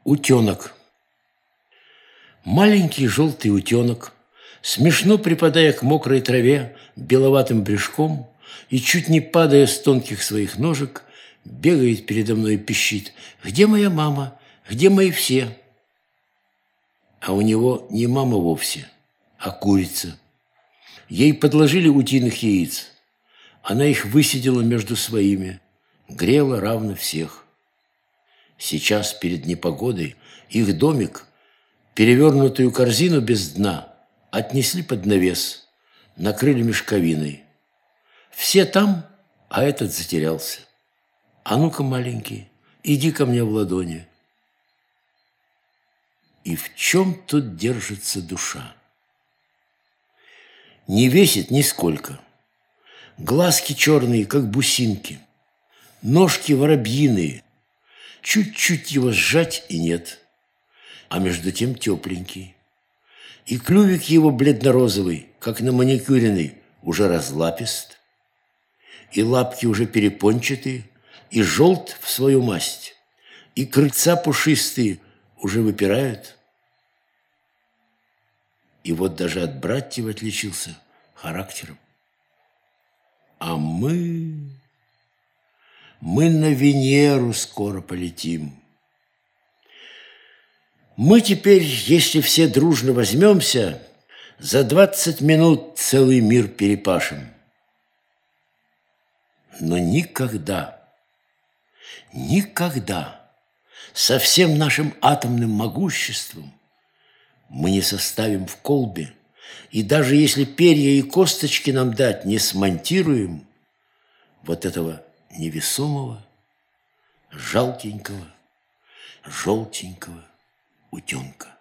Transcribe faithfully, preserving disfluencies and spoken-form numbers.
Утенок. Маленький желтый утенок, смешно припадая к мокрой траве беловатым брюшком и, чуть не падая с тонких своих ножек, бегает передо мной и пищит: «Где моя мама? Где мои все?» А у него не мама вовсе, а курица. Ей подложили утиных яиц. Она их высидела между своими, грела равно всех. Сейчас, перед непогодой, их домик, перевернутую корзину без дна, отнесли под навес, накрыли мешковиной. Все там, а этот затерялся. А ну-ка, маленький, иди ко мне в ладони. И в чем тут держится душа? Не весит нисколько. Глазки черные, как бусинки, ножки воробьиные. Чуть-чуть его сжать и нет, а между тем тепленький. И клювик его бледно-розовый, как на маникюренный, уже разлапист, и лапки уже перепончатые, и желт в свою масть, и крыльца пушистые уже выпирают. И вот даже от братьев отличился характером. А мы... Мы на Венеру скоро полетим. Мы теперь, если все дружно возьмемся, за двадцать минут целый мир перепашем. Но никогда, никогда со всем нашим атомным могуществом мы не составим в колбе, и даже если перья и косточки нам дать, не смонтируем вот этого невесомого, жалкенького, желтенького утенка.